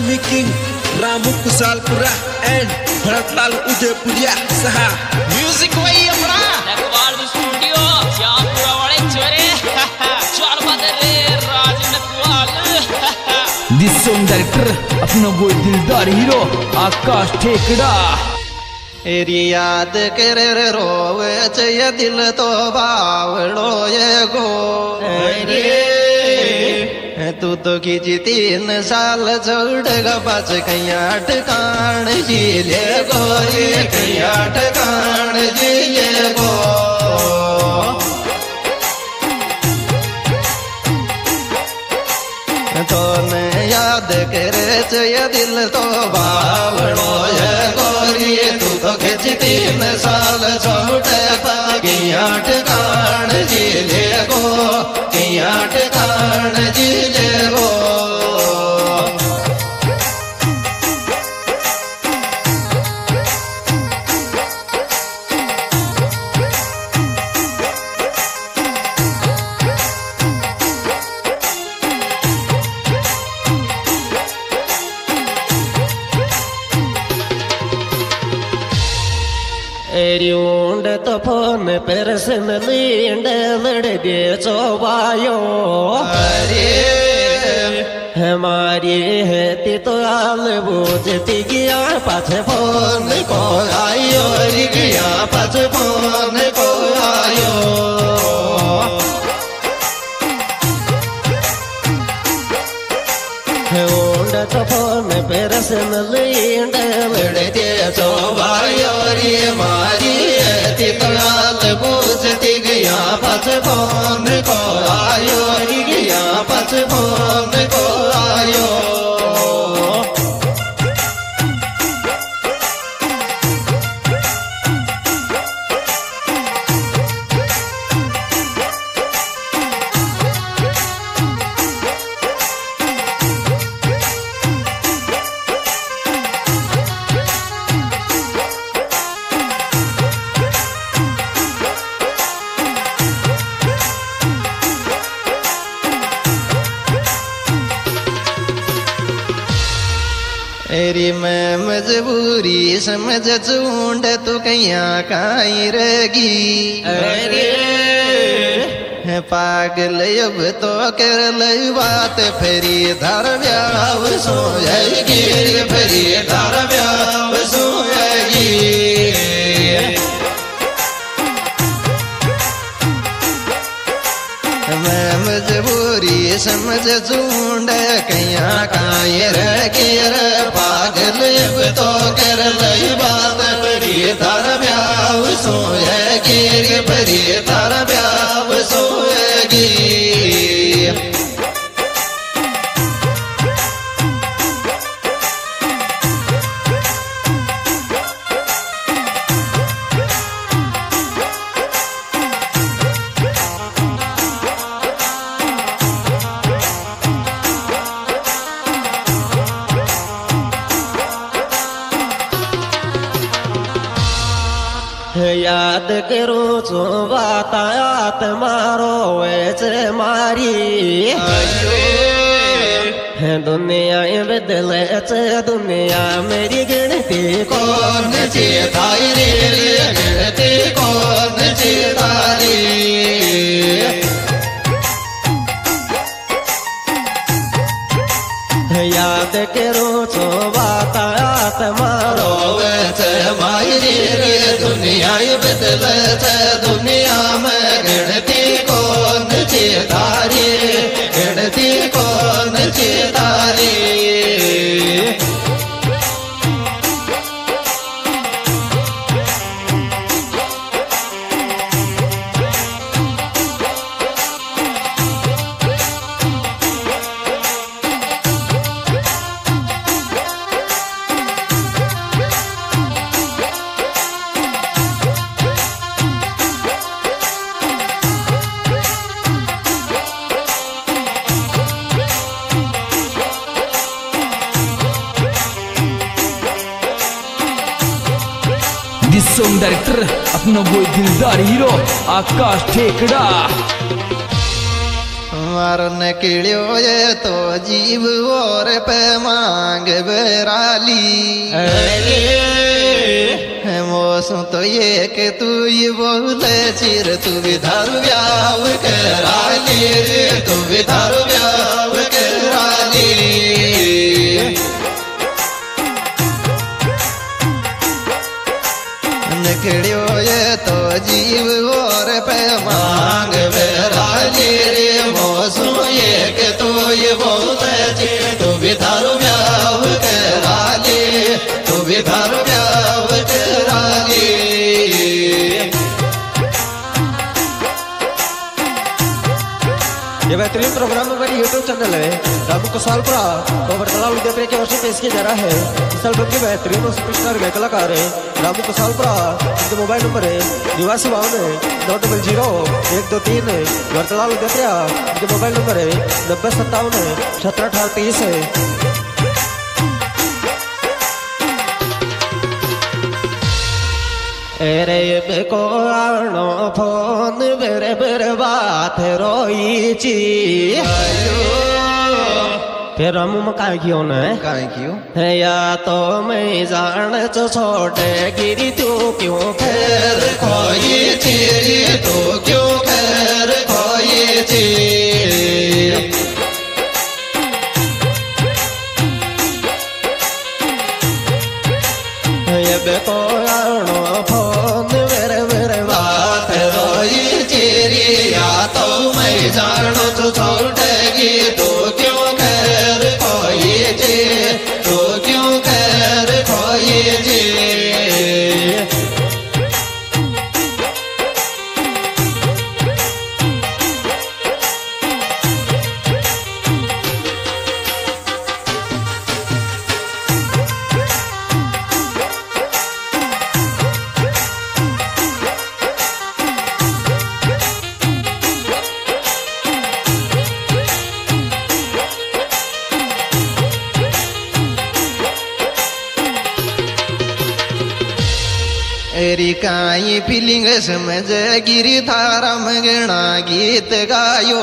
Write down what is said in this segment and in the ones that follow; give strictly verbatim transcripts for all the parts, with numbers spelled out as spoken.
Lakshmi king, Ramu Kusalpura and Bharatlal Udaipuriya सहा music वही अपना नकवाल स्टूडियो श्यामपुरा वाले चोरे चार बदले Raj Nakwal. This song director अपना वो दिलदार हीरो आकाश ठेकड़ा। एरी याद कर रोवे ये दिल तो बावड़ो ये गो तू तो खींची तीन साल छोड़ बच कैया ठिकान जी ले गो ये कैया ठिकान जी ले गो तो मैं याद करे ये दिल तो बावड़ो ये गोरी तू तो खिंच तीन साल छोटे पागिया ठिकान जी ले गो किया ठिकान जी ले गो। एरियोंड तो फोन पर सन लींड लड़ दे चौबायो अरे हमारी है ती तो आल बूझती गया पाछ फोन को आयो री गया पाछ फोन को आयो ओंड तो फोन पर सन लींड लड़ दे चौबायो री मारी ती तो आल बूझती गया पाछ फोन को आयो री गया पाछ फोन को आयो। एरी मैं मजबूरी समझ चूंड तू कैया काई रहेगी अरे है पागल अब तो कर लई बात फेरी धर व्याव सोएगी फेरी धर व्याव सोएगी। मैं मजबूरी समझ चूंड कैया काई रहेगी पागल अब तो कर लई बात फेरी धर व्याव सोएगी फेरी धर व्याव सोएगी। याद करो तो बात मारो वैसे मारी दुनिया बदले दुनिया मेरी गिनती कौन सी थाई रे गिनती कौन सी थारी याद करो तो बात मारो वैसे मायरी रे दुनिया बदले दुनिया में गिनती कौन सी तारी गिनती कौन सी तारी। दिस सॉन्ग डायरेक्टर अपना वो दिलदार हीरो आकाश ठेकड़ा। मारन किड़ियो ये तो जीव और पे मांग बेराली मोसू तो ये के तू ये बोले चिर तू भी धारू ब्याव कराली तू भी धारू ब्याव कराली निकड़ियो ये तो जीव और पे मांग बेराली रे मोसू ये के तू ये बोले चिर तू भी धारू ब्याव कराली तू भी धारू ब्याव कराली ये बेहतरीन प्रोग्राम हमारी यूट्यूब चैनल है रामू कुशालपुरा तो वर्तला उदयपुर की ओर से पेश किया जा रहा है। इस एल्बम के बेहतरीन और सुपरस्टार गायक कलाकार है रामू कुशालपुरा। इनका मोबाइल नंबर है निवासी बावन नौ डबल जीरो एक दो तीन वर्तला उदयपुर। इनका मोबाइल नंबर है नब्बे सत्तावन सत्रह अठारह तीस है। अरे बेको आनो फोन बेरे बेरे बात रोई ची फिर हम काय क्यों न काहे क्यों है या तो मैं जान तो छोटे गिरी तू क्यों खैर खोई ची तू क्यों खैर खोई ची ये बेको आनो फोन मेरे मेरे बात रोई चेरी या तो मैं जानो तो छोड़ेगी तू क्यों खैर खोई ची तू क्यों खैर खोई ची एरी काई फीलिंग समझ गिरी थारा मगना गीत गायो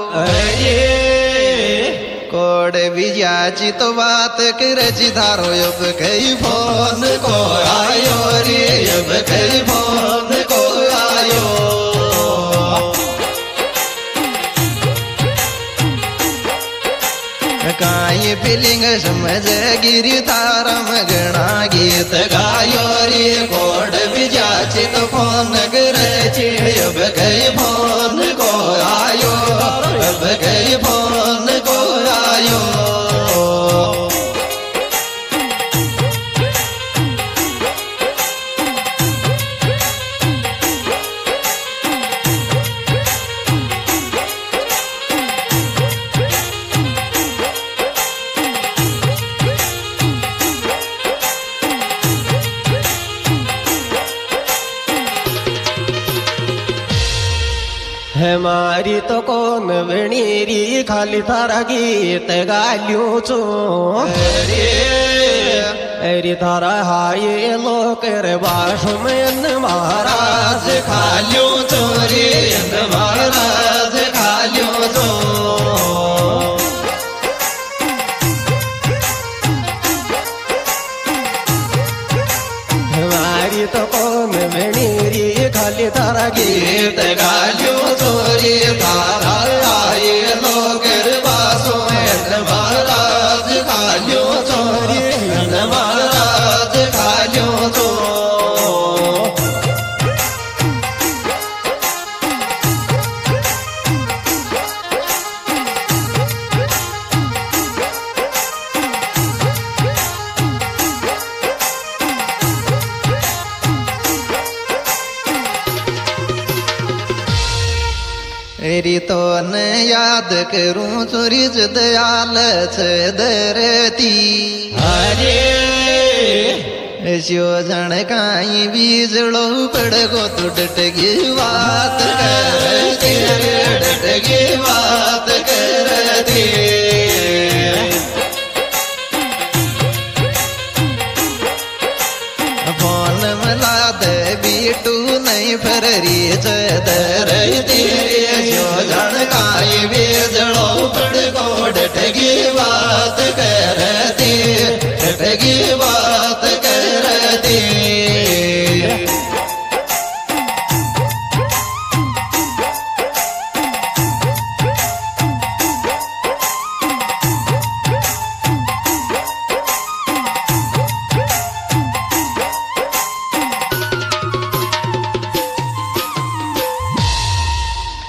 कोड विजाची तो बात कर धारो अब कई फोन को आयो रे अब कई फोन को आयो काई फीलिंग समझ गिरी तारा मगना गीत गायो रे कोड विजाची तो फोन करे अब कई फोन को आयो अब कई फोन को आयो हमारी तो कौन वेणीरी खाली थारा गीत गालियों चो अरे थारा हाय लोक रे बाशु में महाराज खालियों चोरी महाराज खालियों चो हमारी तो कौन वेणीरी खाली थारा गीत गालियों चोरी थारा आए लोग बासो महाराज खालियों चोरी महाराज खालियों चो तेरी तो न याद करूं चोरी दयाल छे दरती अरे स्यो जण काई बीजड़ो पड़गो तू डटगी बात करती डटगी बात करती फोन मिला दे बीटू नहीं फरी चदर तेरे जो जा